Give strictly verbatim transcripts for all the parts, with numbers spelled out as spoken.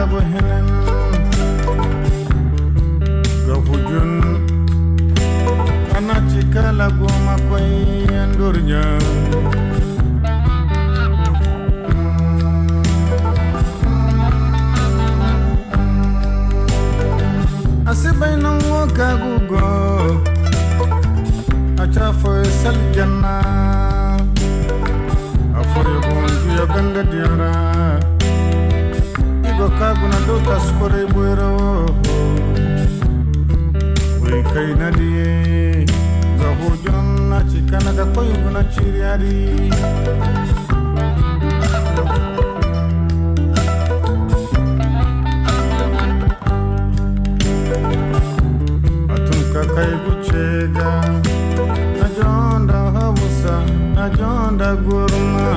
go henen go hujun anachikala go makoy andurnya asibay nango kagugo acha fo saljanna afo yobon yoganda diara igo kaguna do taskore buero we kaina die go hujon na chikana ga koy guna chiriari kai buchega ajonda habusa ajonda gurma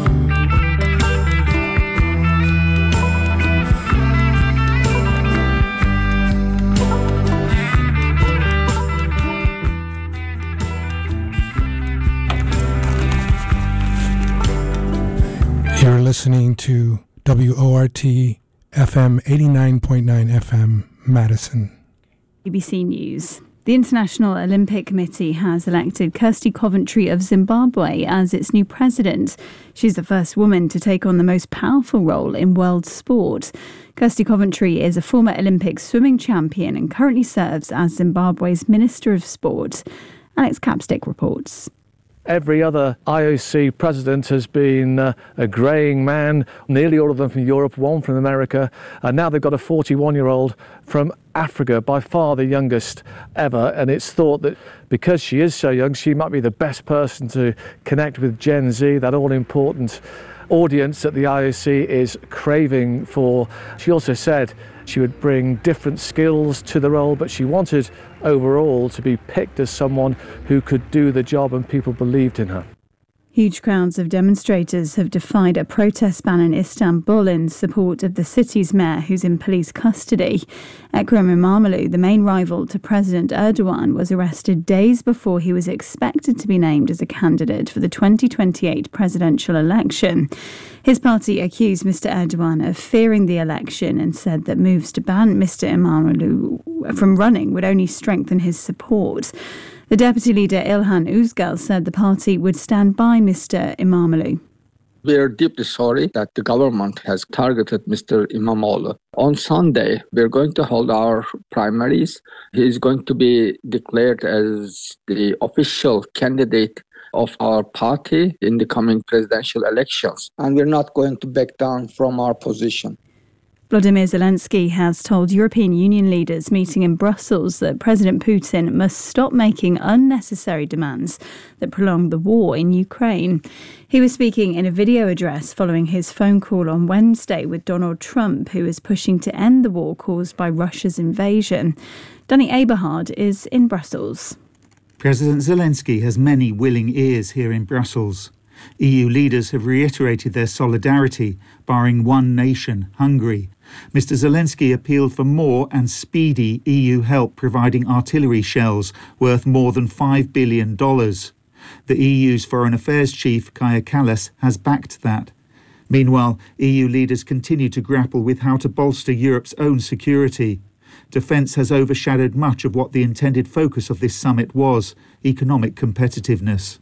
You're listening to W O R T F M eighty-nine point nine F M Madison. B B C News. The International Olympic Committee has elected Kirsty Coventry of Zimbabwe as its new president. She's the first woman to take on the most powerful role in world sport. Kirsty Coventry is a former Olympic swimming champion and currently serves as Zimbabwe's Minister of Sport. Alex Capstick reports. Every other I O C president has been uh, a greying man, nearly all of them from Europe, one from America, and now they've got a forty-one-year-old from Africa, by far the youngest ever, and it's thought that because she is so young, she might be the best person to connect with Gen Z, that all-important audience that the I O C is craving for. She also said she would bring different skills to the role, but she wanted overall to be picked as someone who could do the job, and people believed in her. Huge crowds of demonstrators have defied a protest ban in Istanbul in support of the city's mayor, who's in police custody. Ekrem İmamoğlu, the main rival to President Erdogan, was arrested days before he was expected to be named as a candidate for the twenty twenty-eight presidential election. His party accused Mister Erdogan of fearing the election and said that moves to ban Mister İmamoğlu from running would only strengthen his support. The deputy leader İlhan Özgür said the party would stand by Mister İmamoğlu. We are deeply sorry that the government has targeted Mister İmamoğlu. On Sunday, we're going to hold our primaries. He is going to be declared as the official candidate of our party in the coming presidential elections. And we're not going to back down from our position. Volodymyr Zelensky has told European Union leaders meeting in Brussels that President Putin must stop making unnecessary demands that prolong the war in Ukraine. He was speaking in a video address following his phone call on Wednesday with Donald Trump, who is pushing to end the war caused by Russia's invasion. Danny Eberhard is in Brussels. President Zelensky has many willing ears here in Brussels. E U leaders have reiterated their solidarity, barring one nation, Hungary. Mister Zelensky appealed for more and speedy E U help providing artillery shells worth more than five billion dollars. The E U's Foreign Affairs Chief, Kaja Kallas, has backed that. Meanwhile, E U leaders continue to grapple with how to bolster Europe's own security. Defence has overshadowed much of what the intended focus of this summit was, economic competitiveness.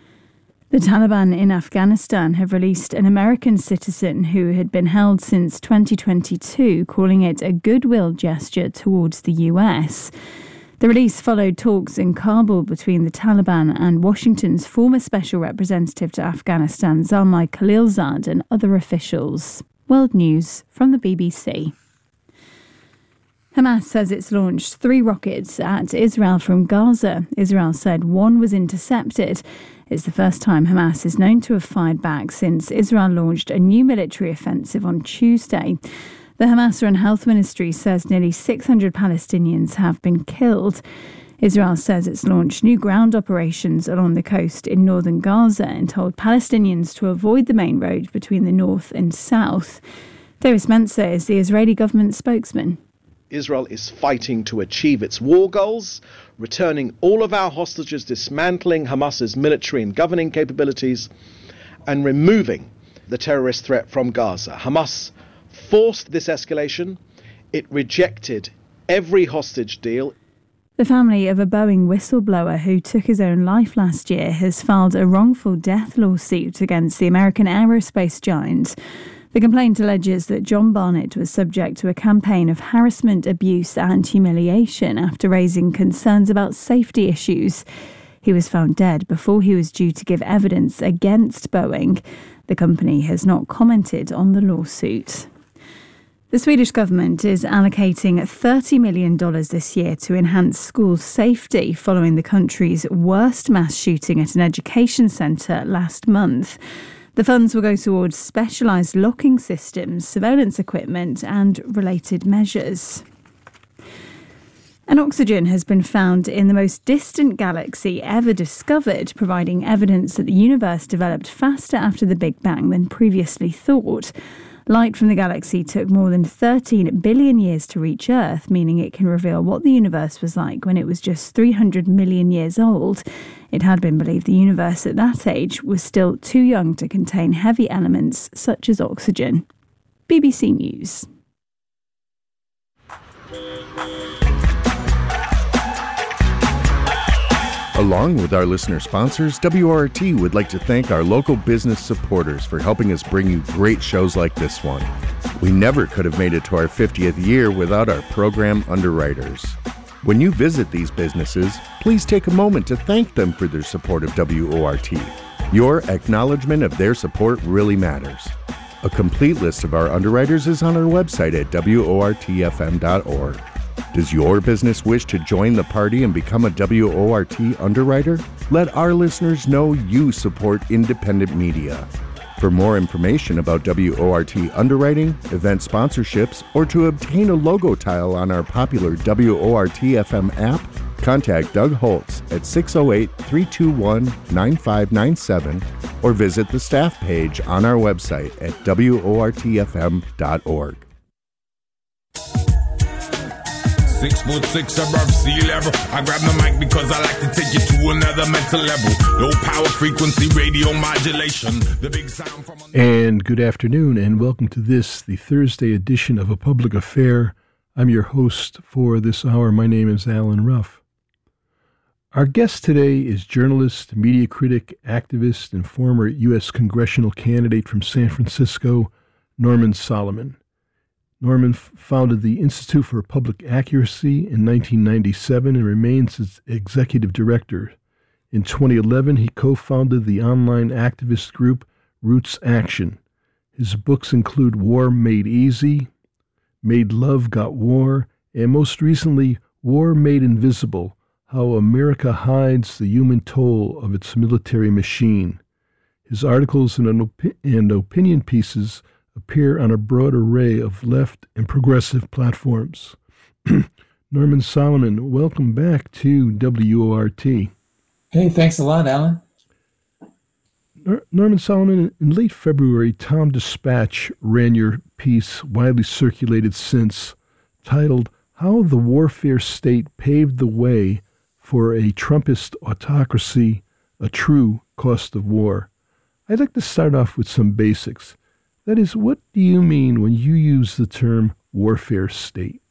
The Taliban in Afghanistan have released an American citizen who had been held since twenty twenty-two, calling it a goodwill gesture towards the U S. The release followed talks in Kabul between the Taliban and Washington's former special representative to Afghanistan, Zalmay Khalilzad, and other officials. World News from the B B C. Hamas says it's launched three rockets at Israel from Gaza. Israel said one was intercepted. It's the first time Hamas is known to have fired back since Israel launched a new military offensive on Tuesday. The Hamas-run health ministry says nearly six hundred Palestinians have been killed. Israel says it's launched new ground operations along the coast in northern Gaza and told Palestinians to avoid the main road between the north and south. Deris Mensah is the Israeli government spokesman. Israel is fighting to achieve its war goals, returning all of our hostages, dismantling Hamas's military and governing capabilities, and removing the terrorist threat from Gaza. Hamas forced this escalation. It rejected every hostage deal. The family of a Boeing whistleblower who took his own life last year has filed a wrongful death lawsuit against the American aerospace giant. The complaint alleges that John Barnett was subject to a campaign of harassment, abuse and humiliation after raising concerns about safety issues. He was found dead before he was due to give evidence against Boeing. The company has not commented on the lawsuit. The Swedish government is allocating thirty million dollars this year to enhance school safety following the country's worst mass shooting at an education centre last month. The funds will go towards specialised locking systems, surveillance equipment and related measures. And oxygen has been found in the most distant galaxy ever discovered, providing evidence that the universe developed faster after the Big Bang than previously thought. Light from the galaxy took more than thirteen billion years to reach Earth, meaning it can reveal what the universe was like when it was just three hundred million years old. It had been believed the universe at that age was still too young to contain heavy elements such as oxygen. B B C News. Along with our listener sponsors, W O R T would like to thank our local business supporters for helping us bring you great shows like this one. We never could have made it to our fiftieth year without our program underwriters. When you visit these businesses, please take a moment to thank them for their support of W O R T. Your acknowledgement of their support really matters. A complete list of our underwriters is on our website at W O R T F M dot org. Does your business wish to join the party and become a W O R T underwriter? Let our listeners know you support independent media. For more information about W O R T underwriting, event sponsorships, or to obtain a logo tile on our popular W O R T F M app, contact Doug Holtz at six oh eight, three two one, nine five nine seven or visit the staff page on our website at W O R T F M dot org. Six foot six above sea level. I grab the mic because I like to take you to another mental level. Low power frequency radio modulation. The big sound from. And good afternoon, and welcome to this, the Thursday edition of A Public Affair. I'm your host for this hour. My name is Alan Ruff. Our guest today is journalist, media critic, activist, and former U S congressional candidate from San Francisco, Norman Solomon. Norman f- founded the Institute for Public Accuracy in nineteen ninety-seven and remains its executive director. In twenty eleven, he co-founded the online activist group Roots Action. His books include War Made Easy, Made Love Got War, and most recently, War Made Invisible, How America Hides the Human Toll of Its Military Machine. His articles and, opi- and opinion pieces appear on a broad array of left and progressive platforms. Norman Solomon, welcome back to W O R T. Hey, thanks a lot, Alan. Nor- Norman Solomon, in late February, Tom Dispatch ran your piece, widely circulated since, titled How the Warfare State Paved the Way for a Trumpist Autocracy, a True Cost of War. I'd like to start off with some basics. That is, what do you mean when you use the term warfare state?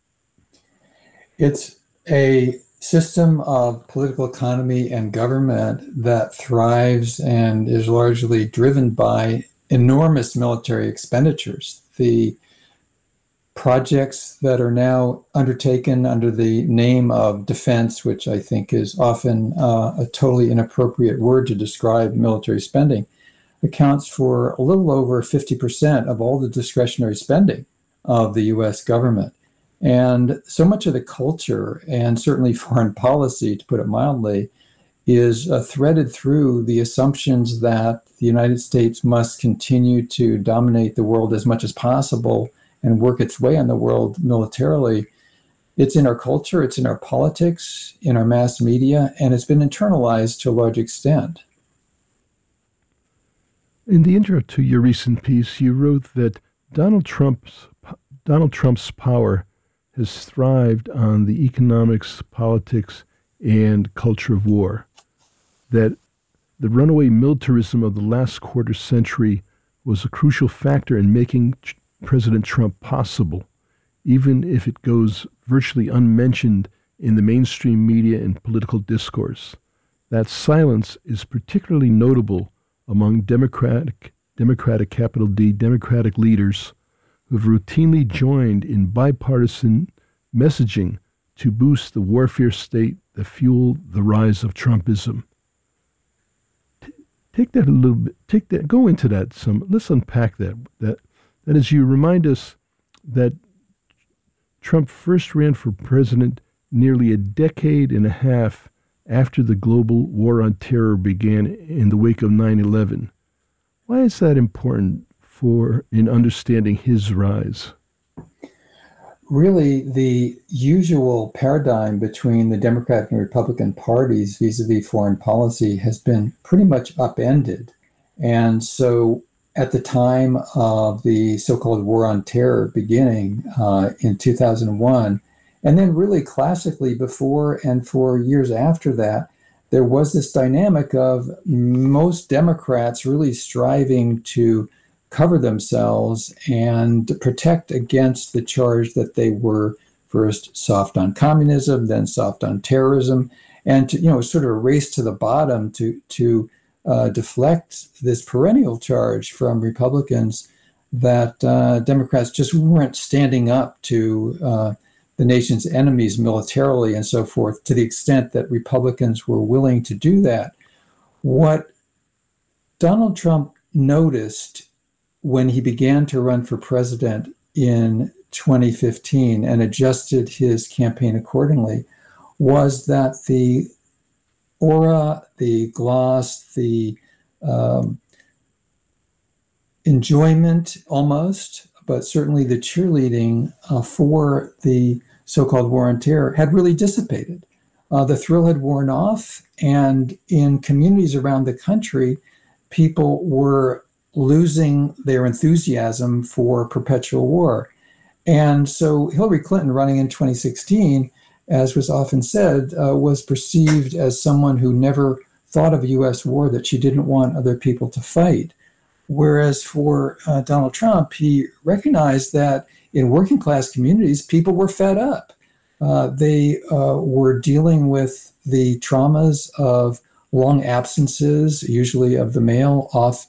It's a system of political economy and government that thrives and is largely driven by enormous military expenditures. The projects that are now undertaken under the name of defense, which I think is often uh, a totally inappropriate word to describe military spending, accounts for a little over fifty percent of all the discretionary spending of the U S government. And so much of the culture, and certainly foreign policy, to put it mildly, is uh, threaded through the assumptions that the United States must continue to dominate the world as much as possible and work its way on the world militarily. It's in our culture, it's in our politics, in our mass media, and it's been internalized to a large extent. In the intro to your recent piece, you wrote that Donald Trump's Donald Trump's power has thrived on the economics, politics, and culture of war. That the runaway militarism of the last quarter century was a crucial factor in making President Trump possible, even if it goes virtually unmentioned in the mainstream media and political discourse. That silence is particularly notable among Democratic, Democratic capital D, Democratic leaders who have routinely joined in bipartisan messaging to boost the warfare state that fueled the rise of Trumpism. T- take that a little bit, take that, go into that some, let's unpack that. That, that is, you remind us that Trump first ran for president nearly a decade and a half after the global war on terror began in the wake of nine eleven. Why is that important for in understanding his rise? Really, the usual paradigm between the Democratic and Republican parties vis-a-vis foreign policy has been pretty much upended. And so at the time of the so-called war on terror beginning uh, in two thousand one, and then really classically before and for years after that, there was this dynamic of most Democrats really striving to cover themselves and protect against the charge that they were first soft on communism, then soft on terrorism, and to, you know, sort of a race to the bottom to to uh, deflect this perennial charge from Republicans that uh, Democrats just weren't standing up to uh, the nation's enemies militarily and so forth, to the extent that Republicans were willing to do that. What Donald Trump noticed when he began to run for president in twenty fifteen and adjusted his campaign accordingly was that the aura, the gloss, the um, enjoyment almost, but certainly the cheerleading uh, for the so-called war on terror had really dissipated. Uh, the thrill had worn off, and in communities around the country, people were losing their enthusiasm for perpetual war. And so Hillary Clinton running in twenty sixteen, as was often said, uh, was perceived as someone who never thought of a U S war that she didn't want other people to fight. Whereas for uh, Donald Trump, he recognized that in working class communities, people were fed up. Uh, they uh, were dealing with the traumas of long absences, usually of the male, off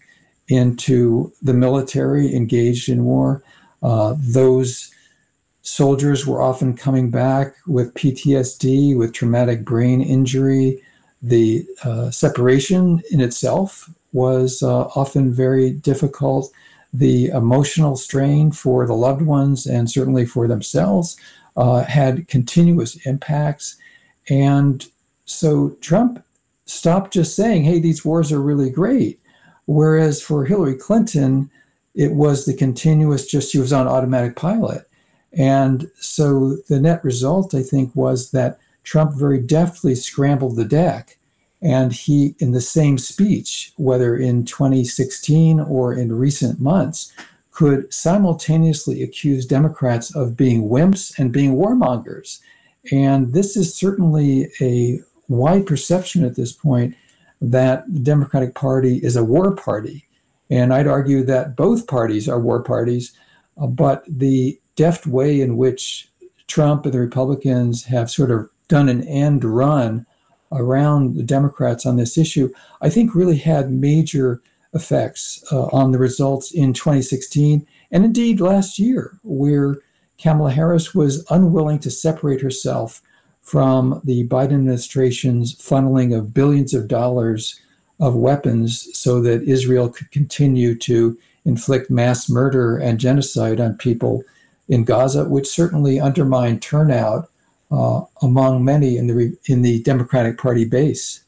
into the military, engaged in war. Uh, those soldiers were often coming back with P T S D, with traumatic brain injury. The uh, separation in itself was uh, often very difficult. The emotional strain for the loved ones and certainly for themselves uh, had continuous impacts. And so Trump stopped just saying, hey, these wars are really great. Whereas for Hillary Clinton, it was the continuous, just she was on automatic pilot. And so the net result, I think, was that Trump very deftly scrambled the deck. And he, in the same speech, whether in twenty sixteen or in recent months, could simultaneously accuse Democrats of being wimps and being warmongers. And this is certainly a wide perception at this point that the Democratic Party is a war party. And I'd argue that both parties are war parties, uh, but the deft way in which Trump and the Republicans have sort of done an end run around the Democrats on this issue, I think really had major effects uh, on the results in twenty sixteen and indeed last year, where Kamala Harris was unwilling to separate herself from the Biden administration's funneling of billions of dollars of weapons so that Israel could continue to inflict mass murder and genocide on people in Gaza, which certainly undermined turnout Uh, among many in the in the Democratic Party base.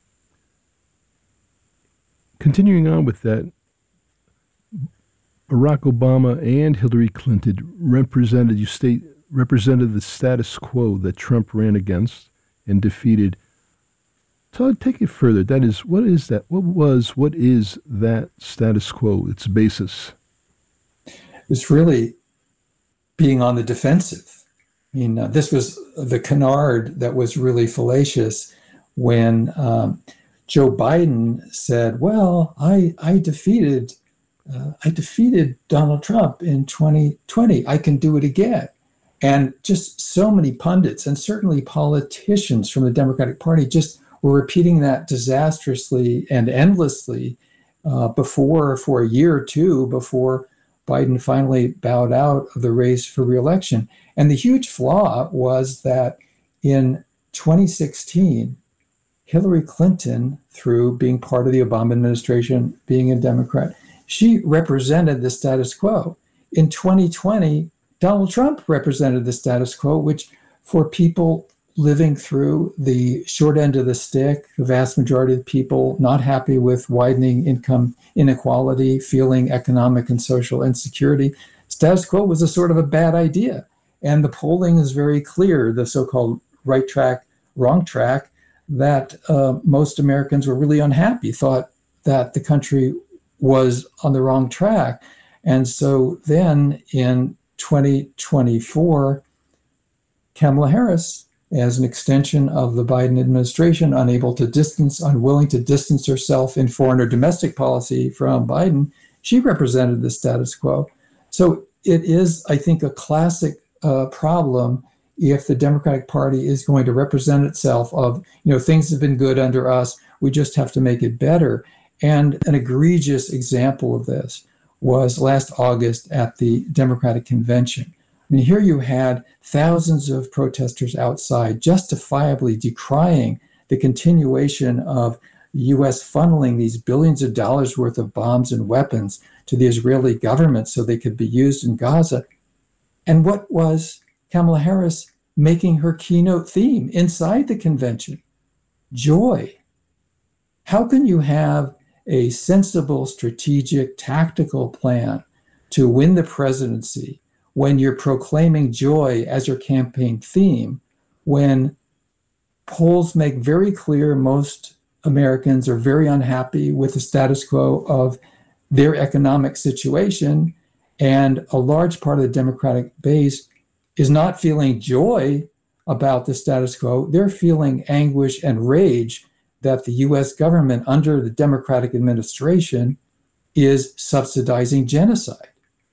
Continuing on with that, Barack Obama and Hillary Clinton represented you state represented the status quo that Trump ran against and defeated. So take it further. That is, what is that? What was? What is that status quo? Its basis. It's really being on the defensive. I mean, uh, this was the canard that was really fallacious when um, Joe Biden said, well, I, I defeated uh, I defeated Donald Trump in twenty twenty. I can do it again. And just so many pundits and certainly politicians from the Democratic Party just were repeating that disastrously and endlessly uh, before, for a year or two, before Biden finally bowed out of the race for re-election. And the huge flaw was that in twenty sixteen, Hillary Clinton, through being part of the Obama administration, being a Democrat, she represented the status quo. In twenty twenty, Donald Trump represented the status quo, which for people living through the short end of the stick, the vast majority of people not happy with widening income inequality, feeling economic and social insecurity, status quo was a sort of a bad idea. And the polling is very clear, the so-called right track, wrong track, that uh, most Americans were really unhappy, thought that the country was on the wrong track. And so then in twenty twenty-four, Kamala Harris, as an extension of the Biden administration, unable to distance, unwilling to distance herself in foreign or domestic policy from Biden, she represented the status quo. So it is, I think, a classic uh, problem if the Democratic Party is going to represent itself of, you know, things have been good under us, we just have to make it better. And an egregious example of this was last August at the Democratic Convention. I mean, here you had thousands of protesters outside justifiably decrying the continuation of U S funneling these billions of dollars worth of bombs and weapons to the Israeli government so they could be used in Gaza. And what was Kamala Harris making her keynote theme inside the convention? Joy. How can you have a sensible, strategic, tactical plan to win the presidency when you're proclaiming joy as your campaign theme, when polls make very clear most Americans are very unhappy with the status quo of their economic situation, and a large part of the Democratic base is not feeling joy about the status quo. They're feeling anguish and rage that the U S government under the Democratic administration is subsidizing genocide.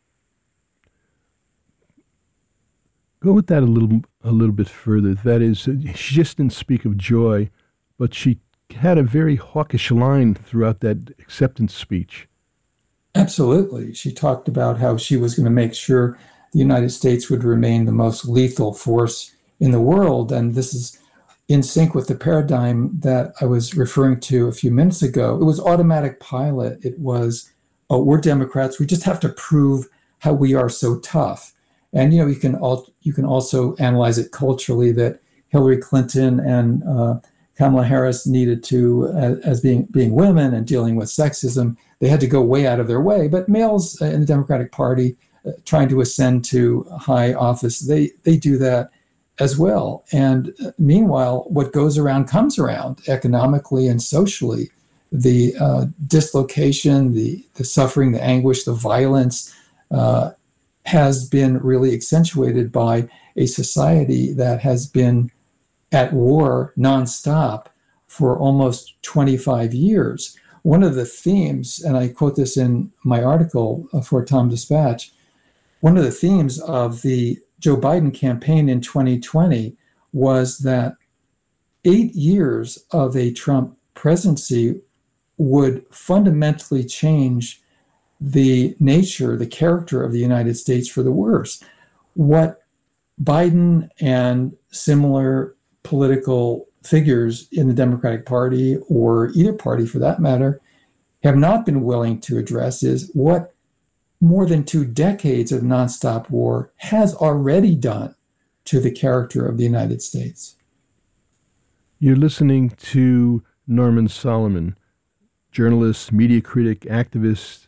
Go with that a little a little bit further. That is, she just didn't speak of joy, but she had a very hawkish line throughout that acceptance speech. Absolutely. She talked about how she was going to make sure the United States would remain the most lethal force in the world. And this is in sync with the paradigm that I was referring to a few minutes ago. It was automatic pilot. It was, oh, we're Democrats. We just have to prove how we are so tough. And, you know, you can al- you can also analyze it culturally that Hillary Clinton and uh, Kamala Harris needed to, as, as being being women and dealing with sexism, they had to go way out of their way. But males in the Democratic Party uh, trying to ascend to high office, they they do that as well. And uh, meanwhile, what goes around comes around economically and socially. The uh, dislocation, the the suffering, the anguish, the violence uh, has been really accentuated by a society that has been at war nonstop for almost twenty-five years. One of the themes, and I quote this in my article for Tom Dispatch, one of the themes of the Joe Biden campaign in twenty twenty was that eight years of a Trump presidency would fundamentally change the nature, the character of the United States for the worse. What Biden and similar political figures in the Democratic Party, or either party for that matter, have not been willing to address is what more than two decades of nonstop war has already done to the character of the United States. You're listening to Norman Solomon, journalist, media critic, activist.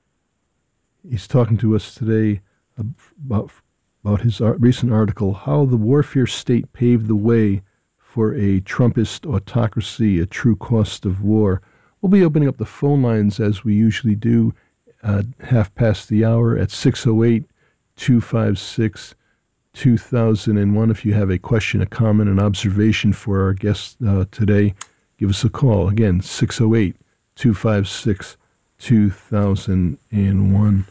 He's talking to us today about, about his recent article, How the Warfare State Paved the Way for a Trumpist Autocracy, a True Cost of War. We'll be opening up the phone lines as we usually do uh, half past the hour at six oh eight, two five six, two thousand one. If you have a question, a comment, an observation for our guest uh, today, give us a call. Again, six oh eight, two five six, two thousand one.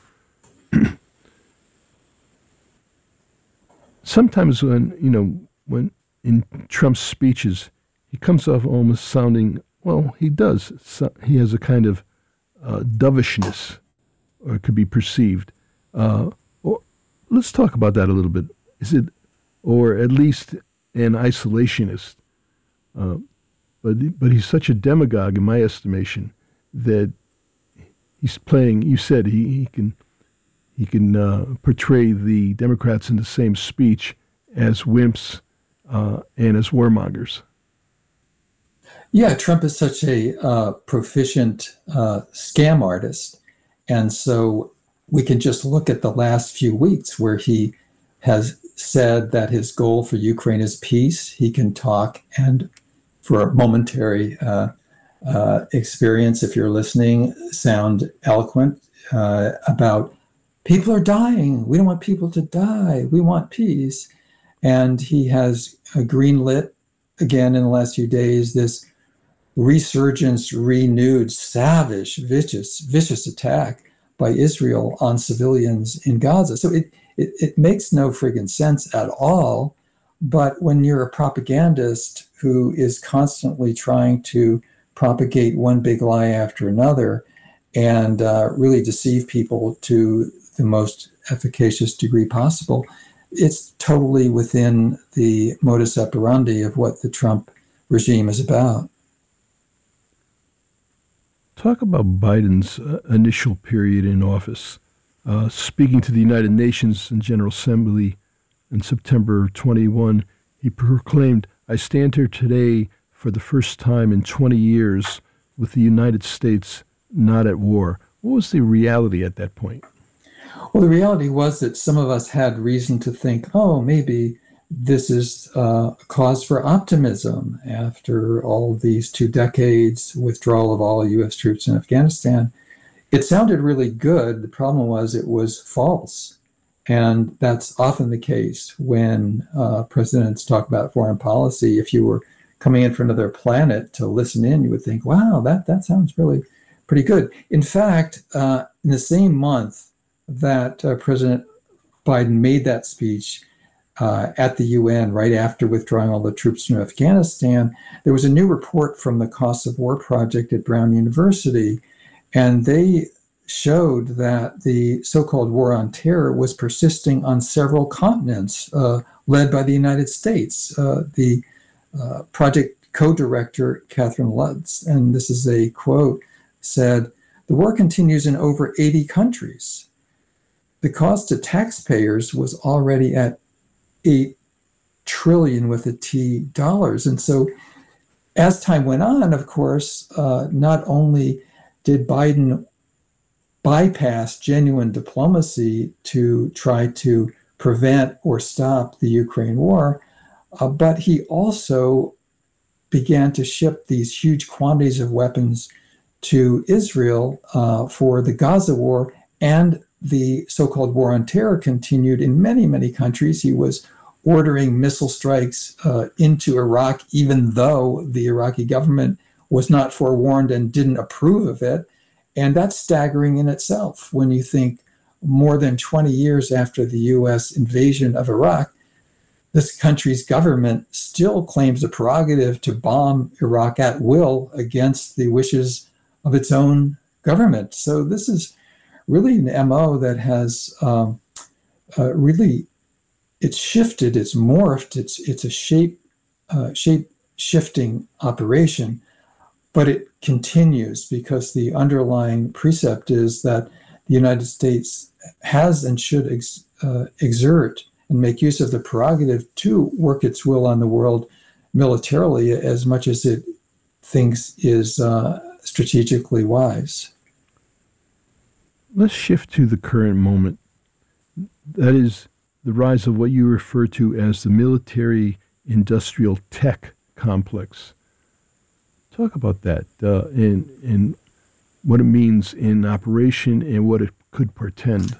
Sometimes when, you know, when in Trump's speeches, he comes off almost sounding, well, he does. So he has a kind of uh, dovishness, or it could be perceived. Uh, or, let's talk about that a little bit. Is it, or at least an isolationist? Uh, but but he's such a demagogue, in my estimation, that he's playing. You said he, he can he can uh, portray the Democrats in the same speech as wimps uh, and as warmongers. Yeah, Trump is such a uh, proficient uh, scam artist. And so we can just look at the last few weeks where he has said that his goal for Ukraine is peace. He can talk, and for a momentary uh, uh, experience, if you're listening, sound eloquent uh, about people are dying. We don't want people to die. We want peace. And he has uh, greenlit, again, in the last few days, this resurgence, renewed, savage, vicious, vicious attack by Israel on civilians in Gaza. So it, it, it makes no friggin' sense at all. But when you're a propagandist who is constantly trying to propagate one big lie after another and uh, really deceive people to the most efficacious degree possible, it's totally within the modus operandi of what the Trump regime is about. Talk about Biden's uh, initial period in office. Uh, speaking to the United Nations and General Assembly in September twenty-first, he proclaimed, "I stand here today for the first time in twenty years with the United States not at war." What was the reality at that point? Well, the reality was that some of us had reason to think, oh, maybe this is uh, a cause for optimism after all these two decades, withdrawal of all U S troops in Afghanistan. It sounded really good. The problem was it was false. And that's often the case when uh, presidents talk about foreign policy. If you were coming in from another planet to listen in, you would think, wow, that, that sounds really pretty good. In fact, uh, in the same month that uh, President Biden made that speech, Uh, at the U N right after withdrawing all the troops from Afghanistan, there was a new report from the Costs of War Project at Brown University, and they showed that the so-called war on terror was persisting on several continents, uh, led by the United States. Uh, the uh, project co-director, Catherine Lutz, and this is a quote, said, "The war continues in over eighty countries. The cost to taxpayers was already at eight trillion with a T dollars." And so as time went on, of course, uh, not only did Biden bypass genuine diplomacy to try to prevent or stop the Ukraine war, uh, but he also began to ship these huge quantities of weapons to Israel uh, for the Gaza war, and the so-called war on terror continued in many, many countries. He was ordering missile strikes uh, into Iraq, even though the Iraqi government was not forewarned and didn't approve of it. And that's staggering in itself when you think more than twenty years after the U S invasion of Iraq, this country's government still claims the prerogative to bomb Iraq at will against the wishes of its own government. So this is really an M O that has um, uh, really, it's shifted, it's morphed, it's it's a shape uh, shape shifting operation, but it continues because the underlying precept is that the United States has and should ex, uh, exert and make use of the prerogative to work its will on the world militarily as much as it thinks is uh, strategically wise. Let's shift to the current moment. That is the rise of what you refer to as the military-industrial tech complex. Talk about that uh, and, and what it means in operation and what it could portend.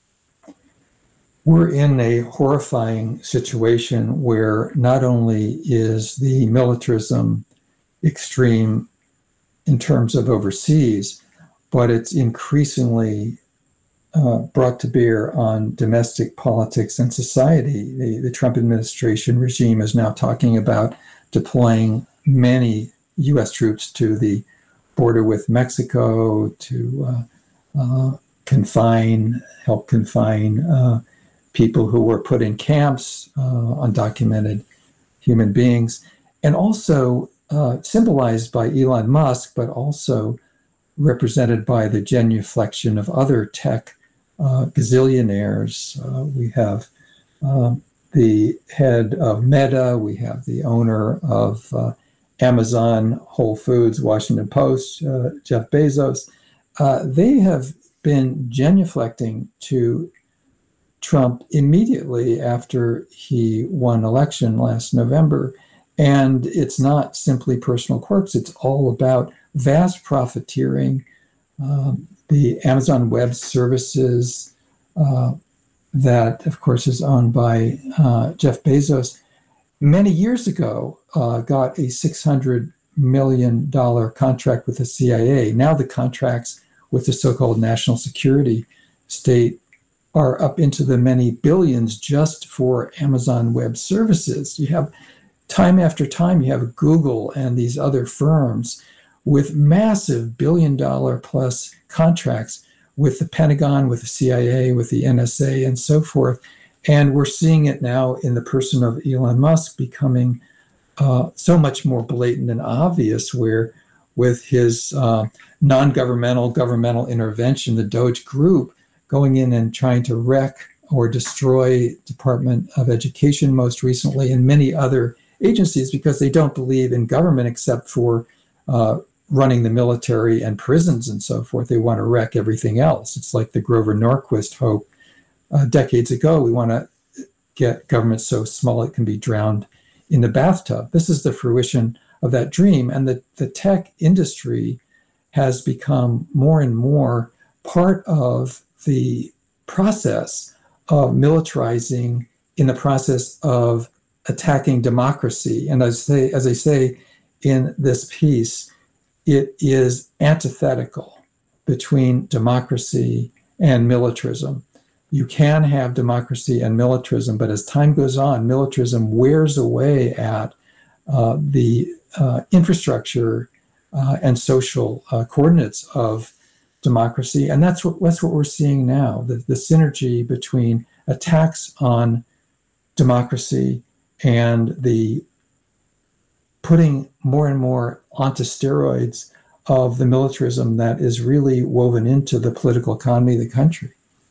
We're in a horrifying situation where not only is the militarism extreme in terms of overseas, but it's increasingly uh, brought to bear on domestic politics and society. The, the Trump administration regime is now talking about deploying many U S troops to the border with Mexico to uh, uh, confine, help confine uh, people who were put in camps, uh, undocumented human beings, and also uh, symbolized by Elon Musk, but also represented by the genuflection of other tech uh, gazillionaires. Uh, we have uh, the head of Meta, we have the owner of uh, Amazon, Whole Foods, Washington Post, uh, Jeff Bezos. Uh, they have been genuflecting to Trump immediately after he won election last November. And it's not simply personal quirks. It's all about vast profiteering. Um, the Amazon Web Services uh, that, of course, is owned by uh, Jeff Bezos, many years ago uh, got a six hundred million dollars contract with the C I A. Now the contracts with the so-called national security state are up into the many billions just for Amazon Web Services. You have time after time, you have Google and these other firms with massive billion dollar plus contracts with the Pentagon, with the C I A, with the N S A, and so forth. And we're seeing it now in the person of Elon Musk becoming uh, so much more blatant and obvious, where with his uh, non-governmental governmental intervention, the Doge Group going in and trying to wreck or destroy Department of Education most recently, and many other agencies, because they don't believe in government except for uh, running the military and prisons and so forth. They want to wreck everything else. It's like the Grover Norquist hope uh, decades ago. We want to get government so small it can be drowned in the bathtub. This is the fruition of that dream. And the, the tech industry has become more and more part of the process of militarizing, in the process of attacking democracy. And as they, as I say in this piece, it is antithetical between democracy and militarism. You can have democracy and militarism, but as time goes on, militarism wears away at uh, the uh, infrastructure uh, and social uh, coordinates of democracy. And that's what, that's what we're seeing now, the, the synergy between attacks on democracy and the putting more and more onto steroids of the militarism that is really woven into the political economy of the country.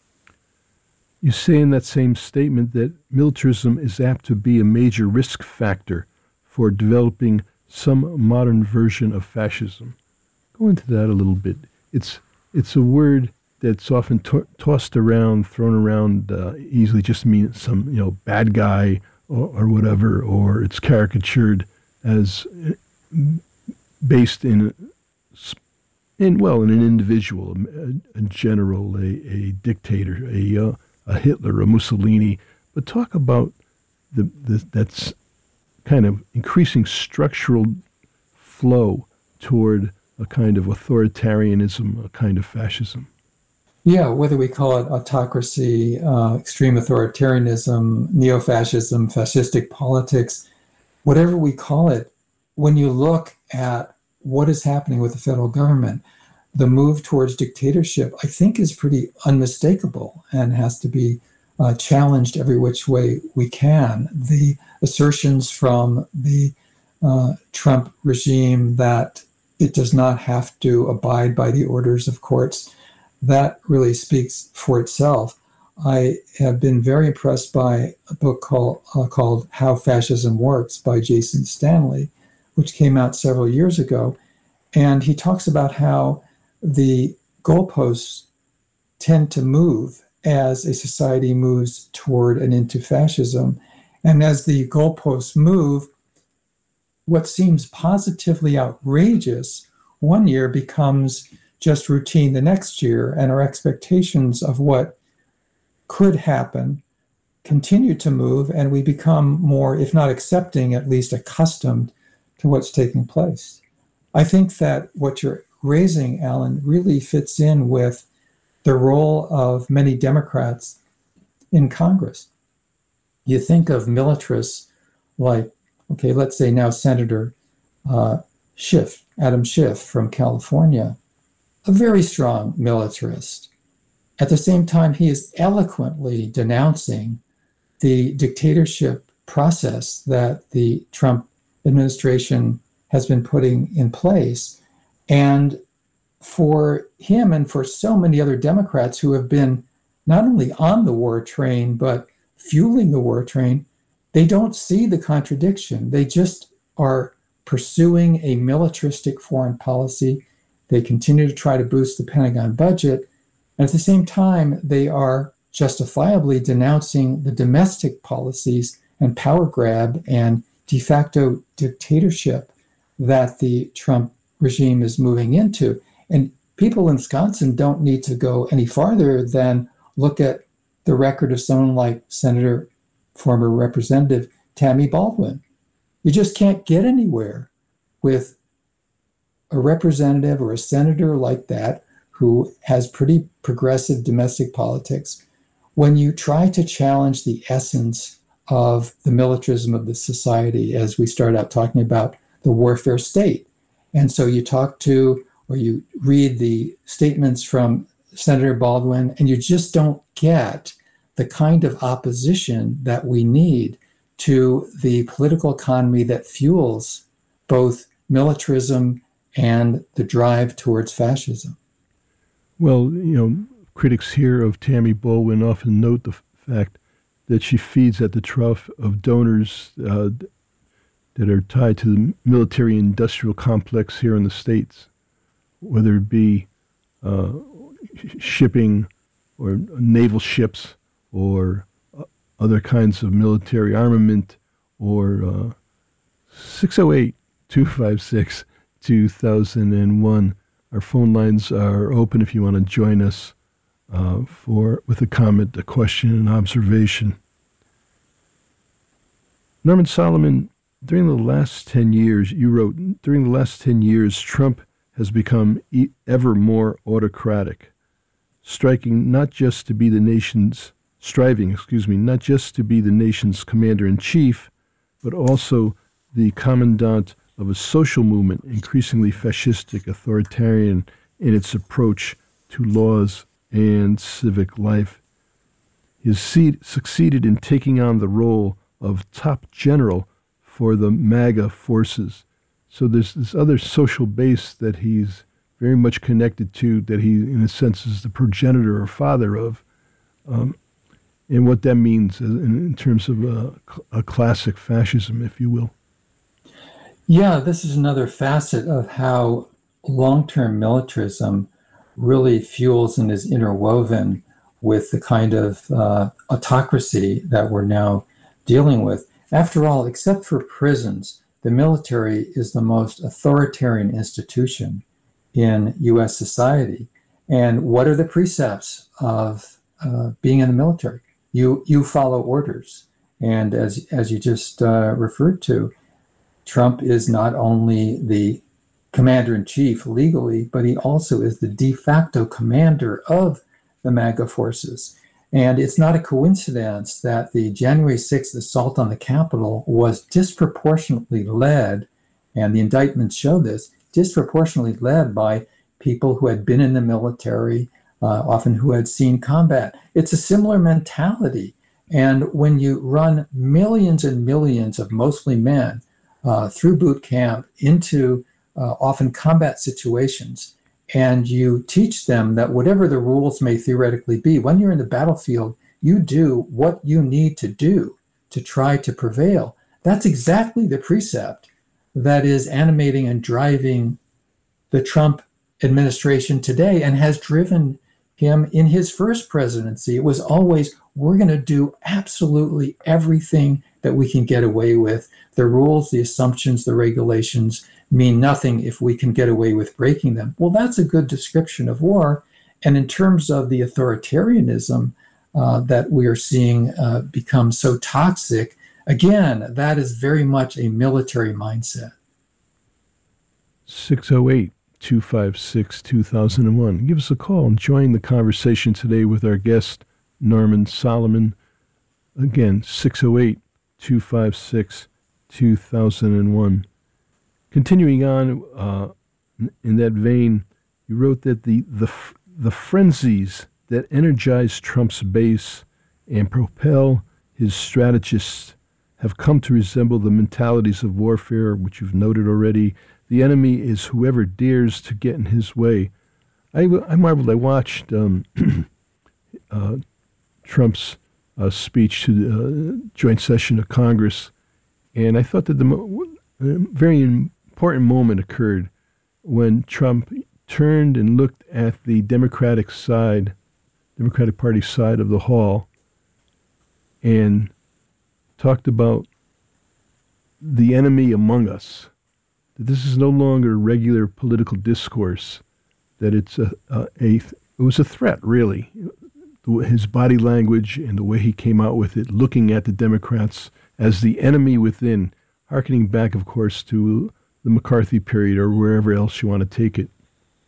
You say in that same statement that militarism is apt to be a major risk factor for developing some modern version of fascism. Go into that a little bit. It's it's a word that's often to- tossed around, thrown around, uh, easily just means some you know bad guy or, or whatever, or it's caricatured as based in in well in an individual, a, a general, a, a dictator, a uh, a Hitler, a Mussolini. But talk about the, the that's kind of increasing structural flow toward a kind of authoritarianism, a kind of fascism. Yeah, whether we call it autocracy, uh, extreme authoritarianism, neo-fascism, fascistic politics, whatever we call it, when you look at what is happening with the federal government, the move towards dictatorship, I think, is pretty unmistakable and has to be uh, challenged every which way we can. The assertions from the uh, Trump regime that it does not have to abide by the orders of courts, that really speaks for itself. I have been very impressed by a book called, uh, called How Fascism Works by Jason Stanley, which came out several years ago. And he talks about how the goalposts tend to move as a society moves toward and into fascism. And as the goalposts move, what seems positively outrageous one year becomes just routine the next year, and our expectations of what could happen continue to move, and we become more, if not accepting, at least accustomed to what's taking place. I think that what you're raising, Alan, really fits in with the role of many Democrats in Congress. You think of militarists like, okay, let's say now Senator uh, Schiff, Adam Schiff from California, a very strong militarist. At the same time, he is eloquently denouncing the dictatorship process that the Trump administration has been putting in place. And for him and for so many other Democrats who have been not only on the war train, but fueling the war train, they don't see the contradiction. They just are pursuing a militaristic foreign policy. They continue to try to boost the Pentagon budget. And at the same time, they are justifiably denouncing the domestic policies and power grab and de facto dictatorship that the Trump regime is moving into. And people in Wisconsin don't need to go any farther than look at the record of someone like Senator, former Representative Tammy Baldwin. You just can't get anywhere with a representative or a senator like that who has pretty progressive domestic politics when you try to challenge the essence of the militarism of the society, as we start out talking about the warfare state. And so you talk to, or you read the statements from Senator Baldwin, and you just don't get the kind of opposition that we need to the political economy that fuels both militarism and the drive towards fascism. Well, you know, critics here of Tammy Baldwin often note the f- fact that she feeds at the trough of donors uh, that are tied to the military-industrial complex here in the States, whether it be uh, shipping or naval ships or uh, other kinds of military armament, or uh, six oh eight, two five six, two thousand one. Our phone lines are open if you want to join us uh, for with a comment, a question, an observation. Norman Solomon, during the last ten years, you wrote, during the last ten years, Trump has become e- ever more autocratic, striking not just to be the nation's, striving, excuse me, not just to be the nation's commander-in-chief, but also the commandant of a social movement increasingly fascistic, authoritarian in its approach to laws and civic life. He has se- succeeded in taking on the role of top general for the MAGA forces. So there's this other social base that he's very much connected to, that he, in a sense, is the progenitor or father of, um, and what that means in, in terms of a, a classic fascism, if you will. Yeah, this is another facet of how long-term militarism really fuels and is interwoven with the kind of uh, autocracy that we're now dealing with. After all, except for prisons, the military is the most authoritarian institution in U S society. And what are the precepts of uh, being in the military? You you follow orders. And as, as you just uh, referred to, Trump is not only the commander-in-chief legally, but he also is the de facto commander of the MAGA forces. And it's not a coincidence that the January sixth assault on the Capitol was disproportionately led, and the indictments show this, disproportionately led by people who had been in the military, uh, often who had seen combat. It's a similar mentality. And when you run millions and millions of mostly men uh, through boot camp into uh, often combat situations, and you teach them that whatever the rules may theoretically be, when you're in the battlefield, you do what you need to do to try to prevail. That's exactly the precept that is animating and driving the Trump administration today and has driven him in his first presidency. It was always, we're going to do absolutely everything that we can get away with. The rules, the assumptions, the regulations mean nothing if we can get away with breaking them. Well, that's a good description of war. And in terms of the authoritarianism uh, that we are seeing uh, become so toxic, again, that is very much a military mindset. six oh eight, two five six, two thousand one. Give us a call and join the conversation today with our guest, Norman Solomon. Again, six oh eight, two five six, two thousand one. Continuing on uh, in that vein, you wrote that the, the, the frenzies that energize Trump's base and propel his strategists have come to resemble the mentalities of warfare, which you've noted already. The enemy is whoever dares to get in his way. I, I marveled. I watched um, uh, Trump's uh, speech to the uh, joint session of Congress, and I thought that the mo- a very important moment occurred when Trump turned and looked at the Democratic side, Democratic Party side of the hall, and talked about the enemy among us. That this is no longer regular political discourse, that it's a, a, a it was a threat, really. His body language and the way he came out with it, looking at the Democrats as the enemy within, hearkening back, of course, to the McCarthy period or wherever else you want to take it.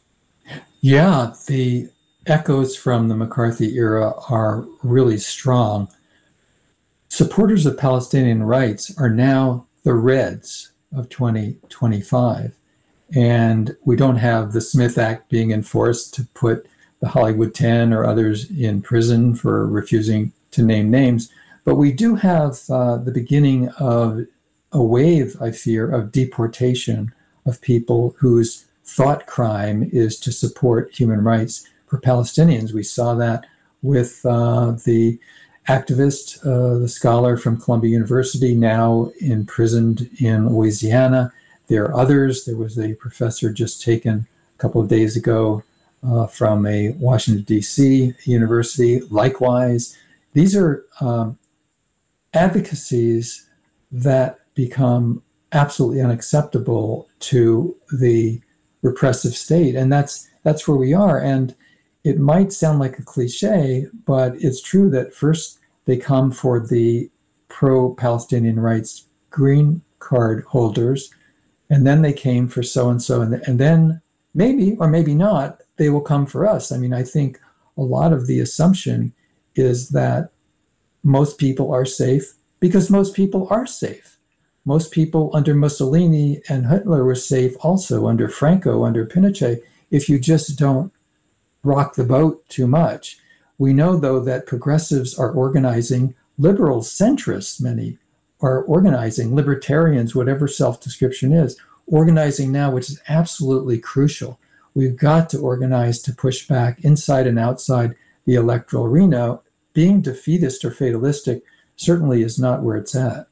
Yeah, the echoes from the McCarthy era are really strong. Supporters of Palestinian rights are now the Reds of twenty twenty-five. And we don't have the Smith Act being enforced to put the Hollywood ten or others in prison for refusing to name names. But we do have uh, the beginning of a wave, I fear, of deportation of people whose thought crime is to support human rights for Palestinians. We saw that with uh, the activist, uh, the scholar from Columbia University, now imprisoned in Louisiana. There are others. There was a professor just taken a couple of days ago uh, from a Washington, D C university. Likewise, these are um, advocacies that become absolutely unacceptable to the repressive state. And that's that's where we are. And it might sound like a cliche, but it's true that first they come for the pro-Palestinian rights green card holders, and then they came for so-and-so, and, and then maybe, or maybe not, they will come for us. I mean, I think a lot of the assumption is that most people are safe because most people are safe. Most people under Mussolini and Hitler were safe also, under Franco, under Pinochet, if you just don't rock the boat too much. We know, though, that progressives are organizing, liberals, centrists, many are organizing, libertarians, whatever self-description is, organizing now, which is absolutely crucial. We've got to organize to push back inside and outside the electoral arena. Being defeatist or fatalistic certainly is not where it's at.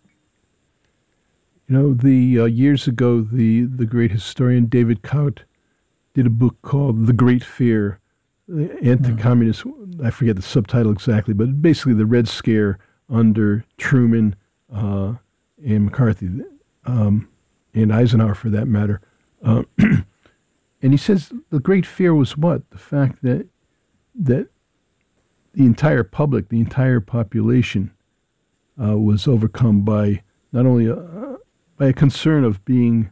You know, the uh, years ago, the, the great historian David Kaut did a book called The Great Fear, anti-communist, mm-hmm. I forget the subtitle exactly, but basically the Red Scare under Truman uh, and McCarthy, um, and Eisenhower for that matter. Uh, and he says the great fear was what? The fact that that the entire public, the entire population uh, was overcome by not only a, by a concern of being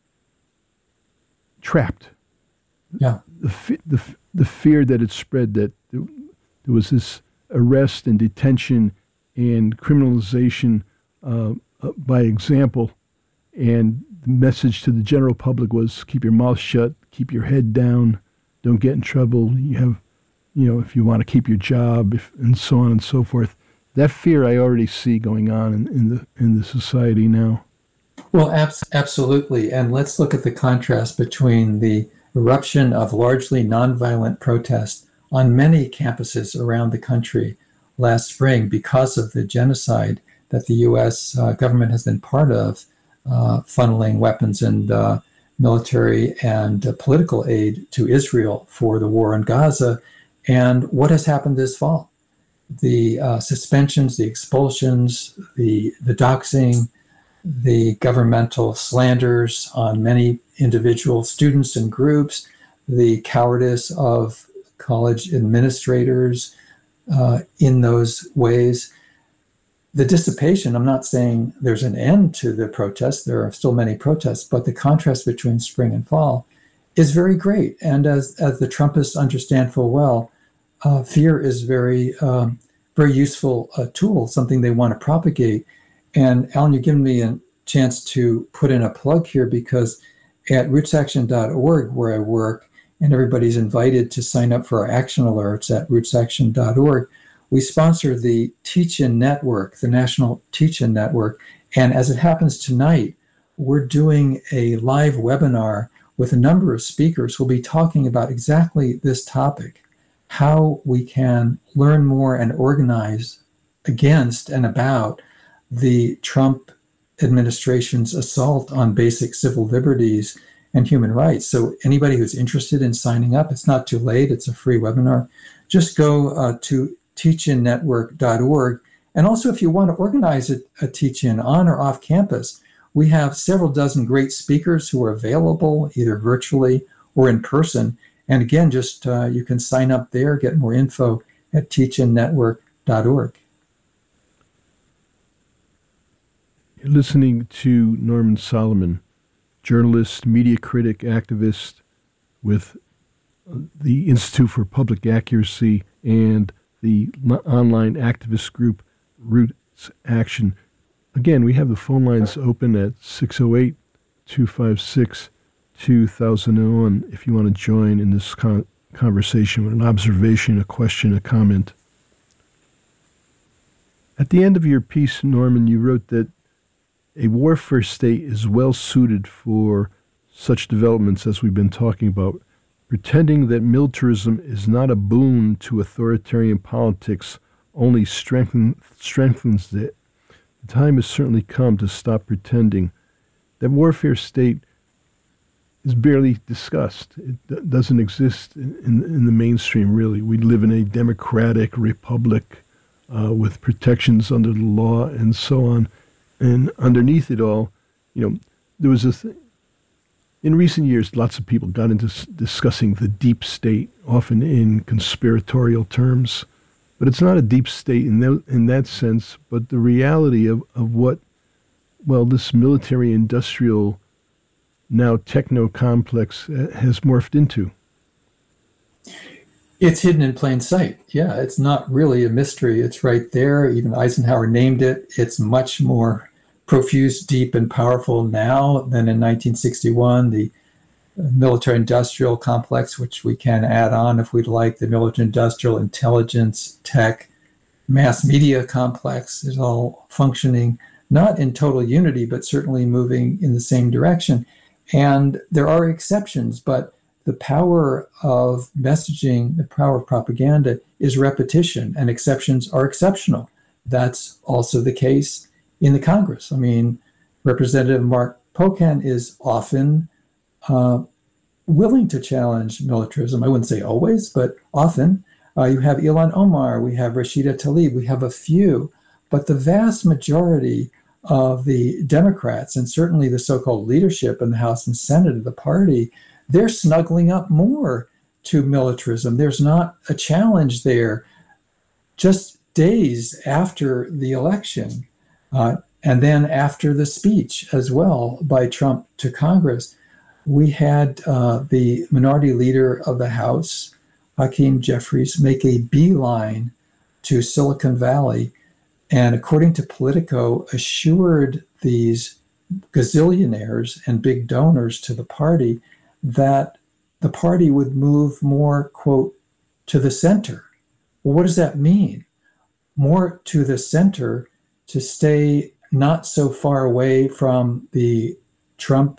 trapped. Yeah. The, the, the fear that it spread, that there, there was this arrest and detention and criminalization uh, uh, by example, and the message to the general public was keep your mouth shut, keep your head down, don't get in trouble. You have, you know, if you want to keep your job, if, and so on and so forth. That fear I already see going on in, in the in the society now. Well, abs- absolutely. And let's look at the contrast between the eruption of largely nonviolent protest on many campuses around the country last spring because of the genocide that the U S uh, government has been part of, uh, funneling weapons and uh, military and uh, political aid to Israel for the war in Gaza. And what has happened this fall? The uh, suspensions, the expulsions, the, the doxing, the governmental slanders on many individual students and groups, the cowardice of college administrators uh, in those ways. The dissipation, I'm not saying there's an end to the protests, there are still many protests, but the contrast between spring and fall is very great. And as, as the Trumpists understand full well, uh, fear is very, um, very useful uh, tool, something they want to propagate. And Alan, you're giving me a chance to put in a plug here, because at roots action dot org, where I work, and everybody's invited to sign up for our action alerts at roots action dot org, we sponsor the Teach-In Network, the National Teach-In Network. And as it happens tonight, we're doing a live webinar with a number of speakers who'll be talking about exactly this topic, how we can learn more and organize against and about the Trump administration's assault on basic civil liberties and human rights. So anybody who's interested in signing up, it's not too late. It's a free webinar. Just go uh, to teach in network dot org. And also, if you want to organize a, a teach-in on or off campus, we have several dozen great speakers who are available either virtually or in person. And again, just uh, you can sign up there, get more info at teach in network dot org. You're listening to Norman Solomon, journalist, media critic, activist with the Institute for Public Accuracy and the online activist group Roots Action. Again, we have the phone lines open at six oh eight, two five six, two thousand one if you want to join in this con- conversation with an observation, a question, a comment. At the end of your piece, Norman, you wrote that a warfare state is well suited for such developments as we've been talking about. Pretending that militarism is not a boon to authoritarian politics only strengthen, strengthens it. The time has certainly come to stop pretending. That warfare state is barely discussed. It d- doesn't exist in, in, in the mainstream, really. We live in a democratic republic uh, with protections under the law and so on. And underneath it all, you know, there was a thing. In recent years, lots of people got into s- discussing the deep state, often in conspiratorial terms. But it's not a deep state in, th- in that sense, but the reality of, of what, well, this military-industrial, now techno-complex uh, has morphed into. It's hidden in plain sight. Yeah, it's not really a mystery. It's right there. Even Eisenhower named it. It's much more profuse, deep, and powerful now than in nineteen sixty-one. The military-industrial complex, which we can add on if we'd like, the military-industrial intelligence, tech, mass media complex is all functioning, not in total unity, but certainly moving in the same direction. And there are exceptions, but the power of messaging, the power of propaganda is repetition, and exceptions are exceptional. That's also the case in the Congress. I mean, Representative Mark Pocan is often uh, willing to challenge militarism. I wouldn't say always, but often. Uh, you have Ilhan Omar, we have Rashida Tlaib, we have a few, but the vast majority of the Democrats, and certainly the so-called leadership in the House and Senate of the party, they're snuggling up more to militarism. There's not a challenge there. Just days after the election, uh, and then after the speech as well by Trump to Congress, we had uh, the minority leader of the House, Hakeem Jeffries, make a beeline to Silicon Valley, and according to Politico, assured these gazillionaires and big donors to the party that the party would move more, quote, to the center. Well, what does that mean? More to the center, to stay not so far away from the Trump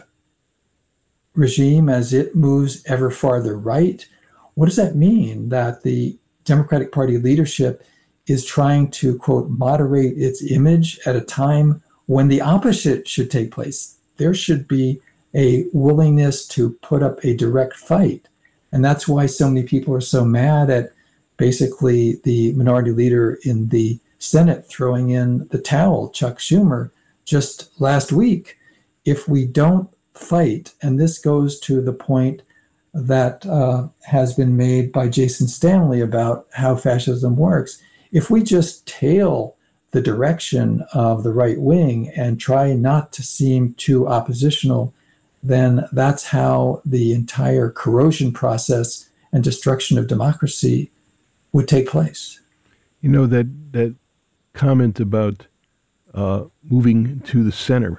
regime as it moves ever farther right. What does that mean? That the Democratic Party leadership is trying to, quote, moderate its image at a time when the opposite should take place. There should be a willingness to put up a direct fight. And that's why so many people are so mad at basically the minority leader in the Senate throwing in the towel, Chuck Schumer, just last week. If we don't fight, and this goes to the point that uh, has been made by Jason Stanley about how fascism works, if we just tail the direction of the right wing and try not to seem too oppositional, then that's how the entire corrosion process and destruction of democracy would take place. You know, that, that comment about uh, moving to the center,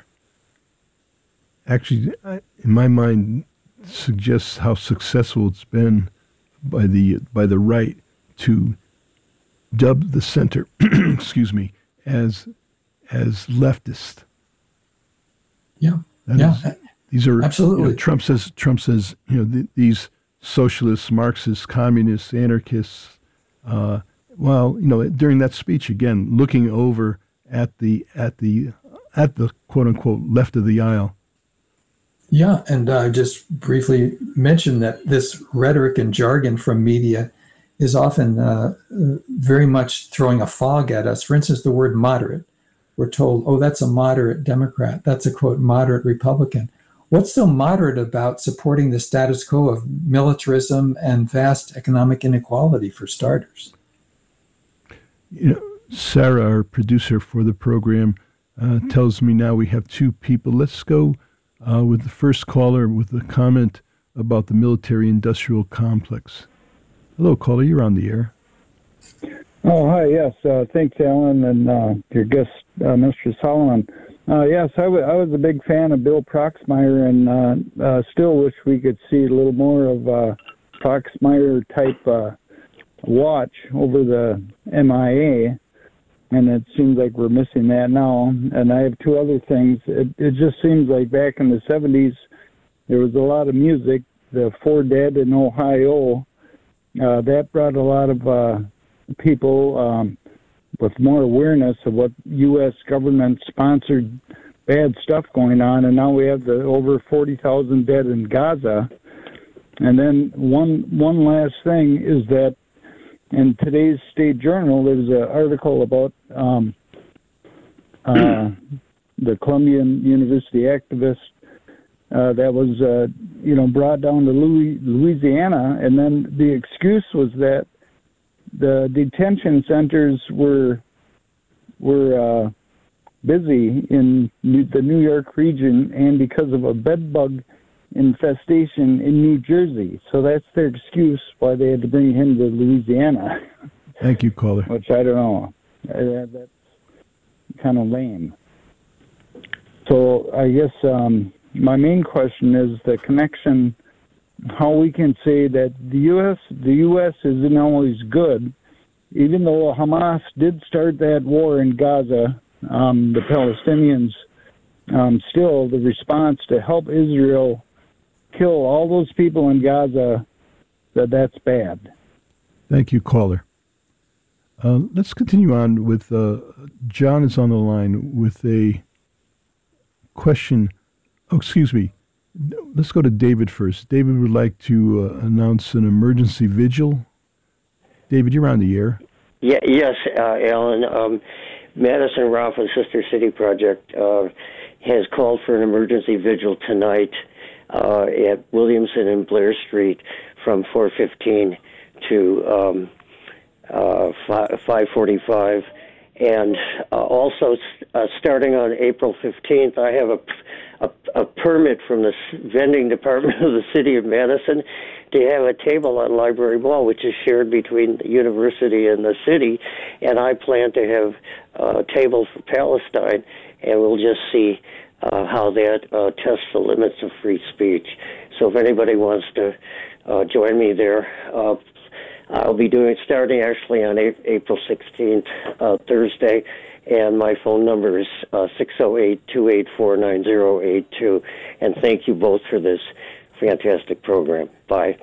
actually, in my mind, suggests how successful it's been by the by the right to dub the center, excuse me, as as leftist. Yeah, that yeah, is, these are absolutely. You know, Trump says Trump says you know th- these socialists, Marxists, communists, anarchists. Uh, well, you know, during that speech again, looking over at the at the at the quote unquote left of the aisle. Yeah, and I uh, just briefly mentioned that this rhetoric and jargon from media is often uh, very much throwing a fog at us. For instance, the word moderate. We're told, oh, that's a moderate Democrat. That's a, quote, moderate Republican. What's so moderate about supporting the status quo of militarism and vast economic inequality, for starters? You know, Sarah, our producer for the program, uh, tells me now we have two people. Let's go Uh, with the first caller with a comment about the military-industrial complex. Hello, caller. You're on the air. Oh, hi. Yes. Uh, thanks, Alan, and uh, your guest, uh, Mister Solomon. Uh, yes, I, w- I was a big fan of Bill Proxmire, and uh, uh, still wish we could see a little more of uh, Proxmire-type uh, watch over the M I A. And it seems like we're missing that now. And I have two other things. It, it just seems like back in the seventies, there was a lot of music. The Four Dead in Ohio, uh, that brought a lot of uh, people um, with more awareness of what U S government-sponsored bad stuff going on. And now we have the over forty thousand dead in Gaza. And then one one last thing is that in today's State Journal, there's an article about um, uh, the Columbia University activist uh, that was, uh, you know, brought down to Louis, Louisiana, and then the excuse was that the detention centers were were uh, busy in New, the New York region, and because of a bed bug infestation in New Jersey. So that's their excuse why they had to bring him to Louisiana. Thank you, caller. Which I don't know. Uh, that's kind of lame. So I guess um, my main question is the connection, how we can say that the U S the U S isn't always good, even though Hamas did start that war in Gaza. Um, the Palestinians um, still the response to help Israel kill all those people in Gaza, that that's bad. Thank you, caller. Uh, let's continue on with, uh, John is on the line with a question. Oh, excuse me. Let's go to David first. David would like to uh, announce an emergency vigil. David, you're on the air. Yeah, yes, uh, Alan. Um, Madison Rafa Sister City Project uh, has called for an emergency vigil tonight Uh, at Williamson and Blair Street from four fifteen to um, uh, five forty-five. And uh, also uh, starting on April fifteenth, I have a, a, a permit from the vending department of the city of Madison to have a table on Library Mall, which is shared between the university and the city. And I plan to have a table for Palestine, and we'll just see Uh, how that uh, tests the limits of free speech. So if anybody wants to uh, join me there, uh, I'll be doing starting actually on a- April sixteenth, uh, Thursday, and my phone number is uh, six oh eight, two eight four, nine oh eight two. And thank you both for this fantastic program. Bye.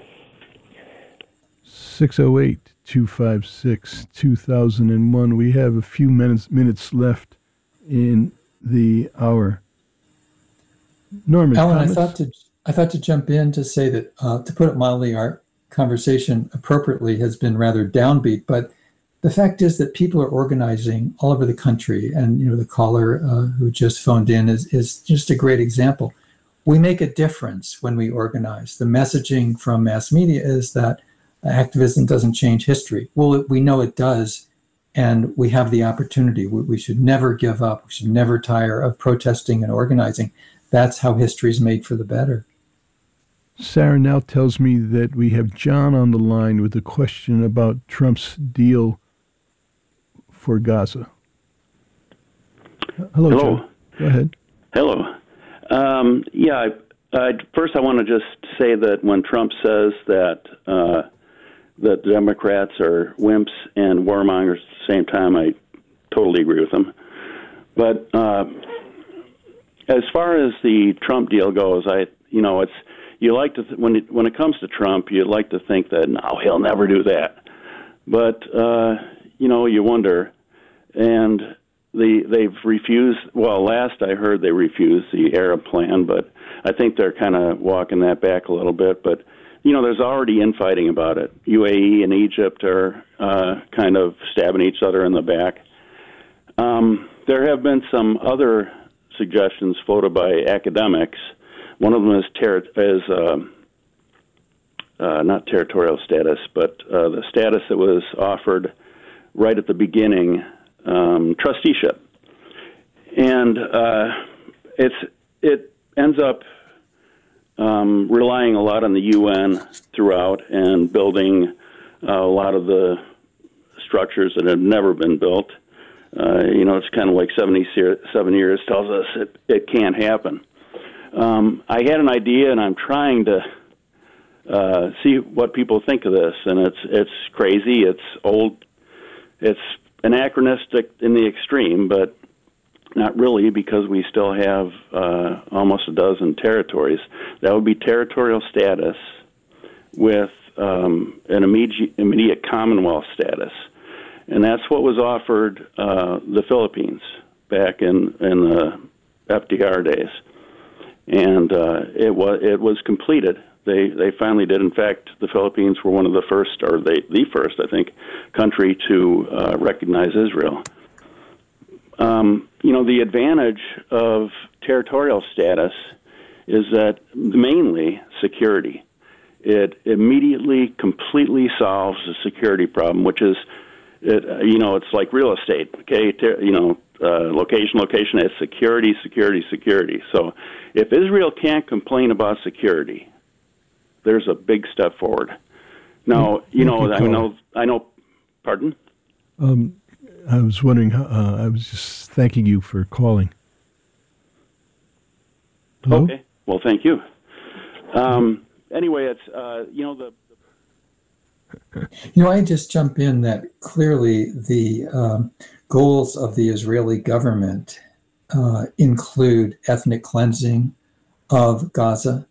six oh eight, two five six, two thousand one. We have a few minutes minutes left in the hour. Norman, Alan, comments? I thought to I thought to jump in to say that, uh, to put it mildly, our conversation appropriately has been rather downbeat. But the fact is that people are organizing all over the country, and you know the caller uh, who just phoned in is is just a great example. We make a difference when we organize. The messaging from mass media is that activism doesn't change history. Well, we know it does, and we have the opportunity. We, we should never give up. We should never tire of protesting and organizing. that's how history is made for the better. Sarah now tells me that we have John on the line with a question about Trump's deal for Gaza. Hello, Hello. John. Go ahead. Hello. Um, yeah, I, I, first I want to just say that when Trump says that uh, that Democrats are wimps and warmongers at the same time, I totally agree with him. But uh, as far as the Trump deal goes, I, you know, it's you like to th- when it, when it comes to Trump, you like to think that no, he'll never do that. But uh, you know, you wonder, and the they've refused. Well, last I heard, they refused the Arab plan, but I think they're kind of walking that back a little bit. But you know, there's already infighting about it. U A E and Egypt are uh, kind of stabbing each other in the back. Um, there have been some other suggestions floated by academics. One of them is, ter- is uh, uh, not territorial status, but uh, the status that was offered right at the beginning, um, trusteeship. And uh, it's it ends up um, relying a lot on the U N throughout and building uh, a lot of the structures that have never been built. Uh, you know, it's kind of like seventy-seven years tells us it, it can't happen. Um, I had an idea, and I'm trying to uh, see what people think of this. And it's it's crazy. It's old. It's anachronistic in the extreme, but not really, because we still have uh, almost a dozen territories. That would be territorial status with um, an immediate, immediate Commonwealth status. And that's what was offered uh, the Philippines back in, in the F D R days. And uh, it was it was completed. They they finally did. In fact, the Philippines were one of the first, or they, the first, I think, country to uh, recognize Israel. Um, you know, the advantage of territorial status is that mainly security. It immediately, completely solves the security problem, which is, it, uh, you know, it's like real estate. Okay, Ter- you know, uh, location, location. It's security, security, security. So, if Israel can't complain about security, there's a big step forward. Now, you know, I know, I know. Pardon? Um, I was wondering. Uh, I was just thanking you for calling. Hello? Okay. Well, thank you. Um, anyway, it's uh, you know the. You know, I just jump in that clearly the um, goals of the Israeli government uh, include ethnic cleansing of Gaza.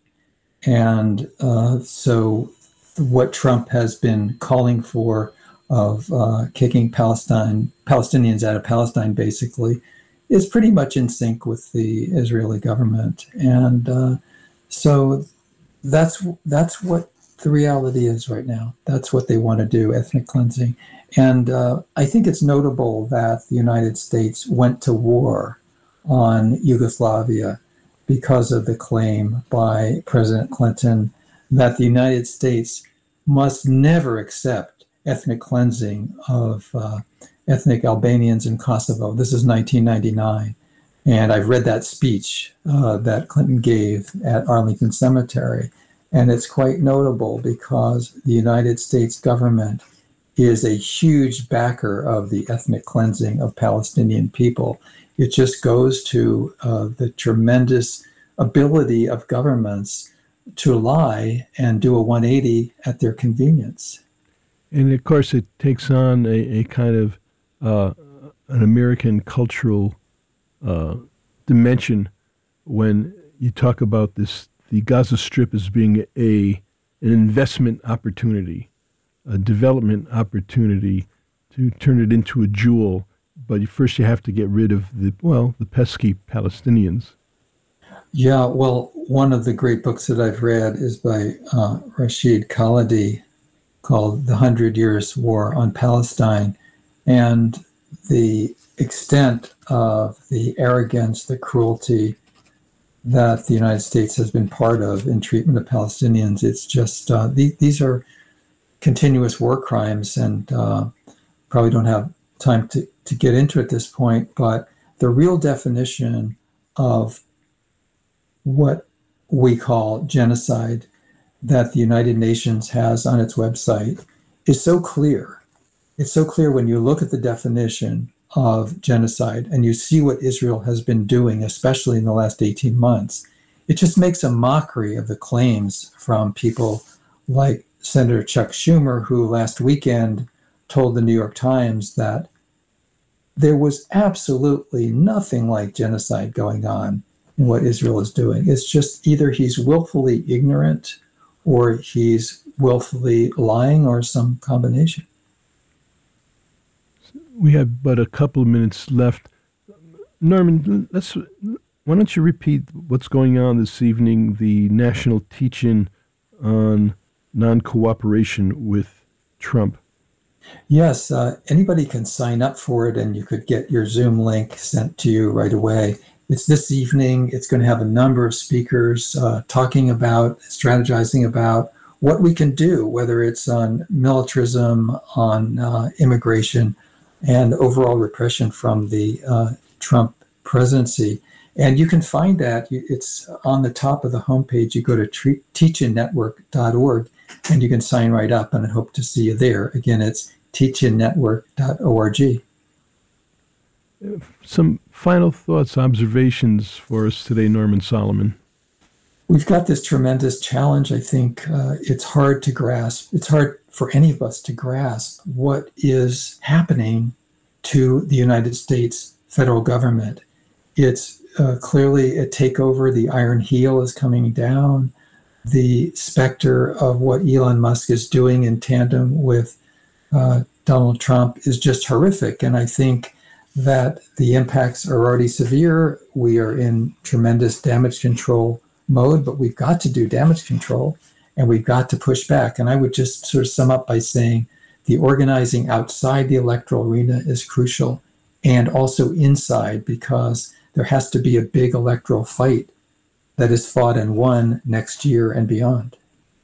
And uh, so what Trump has been calling for of uh, kicking Palestine, Palestinians out of Palestine, basically, is pretty much in sync with the Israeli government. And uh, so that's that's what the reality is right now. That's what they want to do, ethnic cleansing. And uh, I think it's notable that the United States went to war on Yugoslavia because of the claim by President Clinton that the United States must never accept ethnic cleansing of uh, ethnic Albanians in Kosovo. This is nineteen ninety-nine. And I've read that speech uh, that Clinton gave at Arlington Cemetery. And it's quite notable because the United States government is a huge backer of the ethnic cleansing of Palestinian people. It just goes to uh, the tremendous ability of governments to lie and do a one eighty at their convenience. And of course, it takes on a, a kind of uh, an American cultural uh, dimension when you talk about this, the Gaza Strip as being a an investment opportunity, a development opportunity to turn it into a jewel. But first you have to get rid of the, well, the pesky Palestinians. Yeah, well, one of the great books that I've read is by uh, Rashid Khalidi called The Hundred Years' War on Palestine. And the extent of the arrogance, the cruelty that the United States has been part of in treatment of Palestinians, it's just, uh, the, these are continuous war crimes, and uh, probably don't have time to, to get into at this point, but the real definition of what we call genocide that the United Nations has on its website is so clear. It's so clear when you look at the definition of genocide and you see what Israel has been doing, especially in the last eighteen months. It just makes a mockery of the claims from people like Senator Chuck Schumer, who last weekend told the New York Times that there was absolutely nothing like genocide going on in what Israel is doing. It's just either he's willfully ignorant or he's willfully lying or some combination. We have but a couple of minutes left. Norman, let's, why don't you repeat what's going on this evening, the national teach-in on non-cooperation with Trump? Yes, uh, anybody can sign up for it, and you could get your Zoom link sent to you right away. It's this evening. It's going to have a number of speakers uh, talking about, strategizing about what we can do, whether it's on militarism, on uh, immigration, and overall repression from the uh, Trump presidency. And you can find that. It's on the top of the homepage. You go to teach in network dot org, and you can sign right up, and I hope to see you there. Again, it's teach in network dot org. Some final thoughts, observations for us today, Norman Solomon. We've got this tremendous challenge. I think uh, it's hard to grasp. It's hard for any of us to grasp what is happening to the United States federal government. It's uh, clearly a takeover. The iron heel is coming down. The specter of what Elon Musk is doing in tandem with uh, Donald Trump is just horrific. And I think that the impacts are already severe. We are in tremendous damage control mode, but we've got to do damage control and we've got to push back. And I would just sort of sum up by saying the organizing outside the electoral arena is crucial, and also inside, because there has to be a big electoral fight that is fought and won next year and beyond.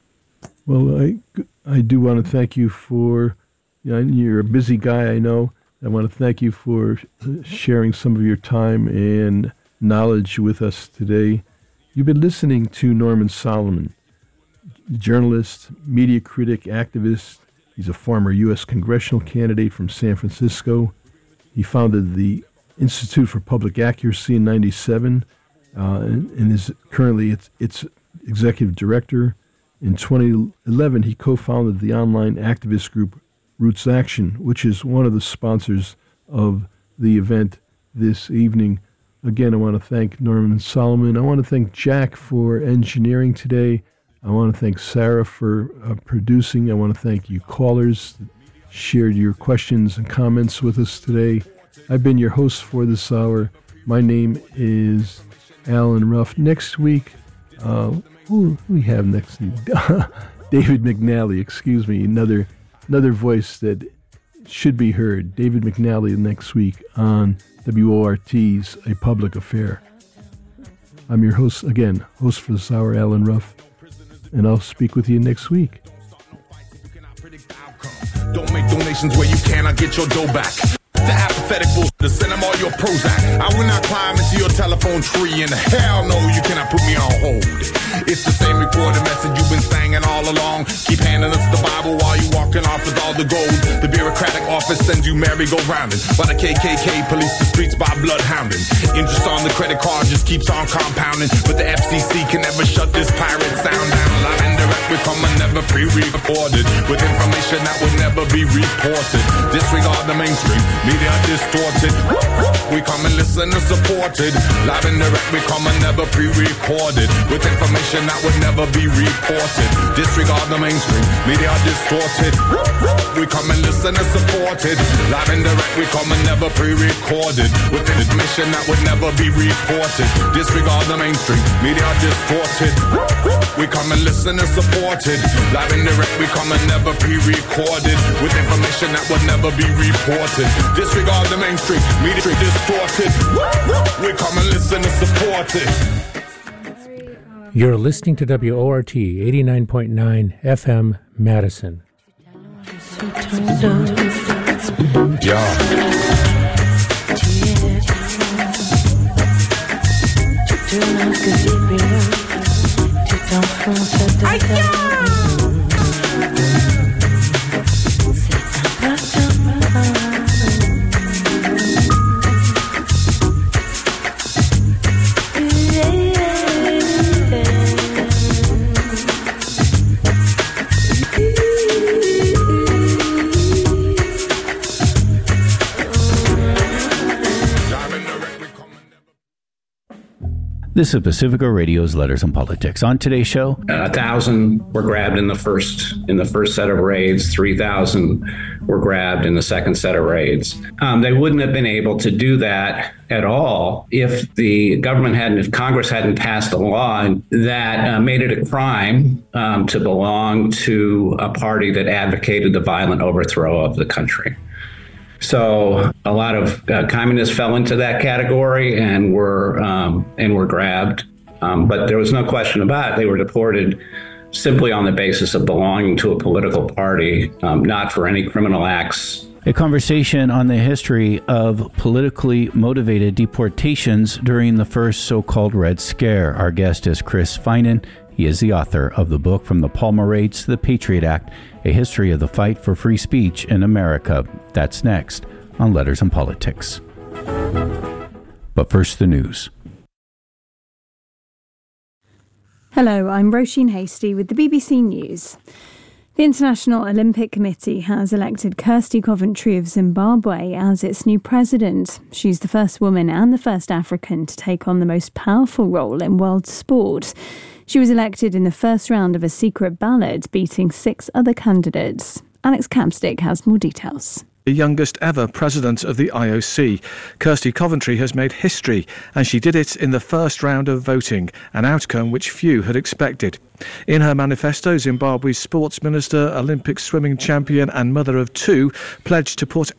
Well, I, I do want to thank you for, you know, you're a busy guy, I know. I want to thank you for sharing some of your time and knowledge with us today. You've been listening to Norman Solomon, journalist, media critic, activist. He's a former U S congressional candidate from San Francisco. He founded the Institute for Public Accuracy in ninety-seven, uh, and, and is currently its, its executive director. In twenty eleven, he co-founded the online activist group Roots Action, which is one of the sponsors of the event this evening. Again, I want to thank Norman Solomon. I want to thank Jack for engineering today. I want to thank Sarah for uh, producing. I want to thank you callers that shared your questions and comments with us today. I've been your host for this hour. My name is Alan Ruff. Next week, uh, who do we have next week? David McNally, excuse me, another another voice that should be heard. David McNally next week on W O R T's A Public Affair. I'm your host, again, host for this hour, Alan Ruff, and I'll speak with you next week. Don't make donations where you cannot get your dough back. The apathetic bullshit, to send them all your Prozac. I will not climb into your telephone tree, and hell no, you cannot put me on hold. It's the same recorded message you've been singing all along. Keep handing us the Bible while you walking off with all the gold. The bureaucratic office sends you merry-go-rounding, while the K K K police the streets by bloodhounding. Interest on the credit card just keeps on compounding, but the F C C can never shut this pirate sound down. Live and direct, we come and never pre-reported, with information that would never be reported. Disregard the mainstream, media distorted. We come and listen and supported. Live and direct, we come and never pre-recorded, with information that would never be reported. Disregard the mainstream, media distorted. We come and listen and supported. Live and direct, we come and never pre-recorded, with information that would never be reported. Disregard the mainstream, media distorted. We come and listen and supported. Live and direct, we come and never pre-recorded, with information that would never be reported. Disregard the mainstream, media distorted. We come and listen and support it. You're listening to W O R T eighty-nine point nine F M Madison. Yeah. This is Pacifica Radio's Letters on Politics. On today's show, a thousand were grabbed in the first in the first set of raids. Three thousand were grabbed in the second set of raids. Um, they wouldn't have been able to do that at all if the government hadn't, if Congress hadn't passed a law that uh, made it a crime um, to belong to a party that advocated the violent overthrow of the country. So a lot of uh, communists fell into that category and were um, and were grabbed. Um, but there was no question about it. They were deported simply on the basis of belonging to a political party, um, not for any criminal acts. A conversation on the history of politically motivated deportations during the first so-called Red Scare. Our guest is Chris Finan. He is the author of the book From the Palmer Raids to the Patriot Act, A History of the Fight for Free Speech in America. That's next on Letters on Politics. But first, the news. Hello, I'm Roisin Hastie with the B B C News. The International Olympic Committee has elected Kirsty Coventry of Zimbabwe as its new president. She's the first woman and the first African to take on the most powerful role in world sport. She was elected in the first round of a secret ballot, beating six other candidates. Alex Capstick has more details. The youngest ever president of the I O C. Kirsty Coventry has made history, and she did it in the first round of voting, an outcome which few had expected. In her manifesto, Zimbabwe's sports minister, Olympic swimming champion and mother of two, pledged to put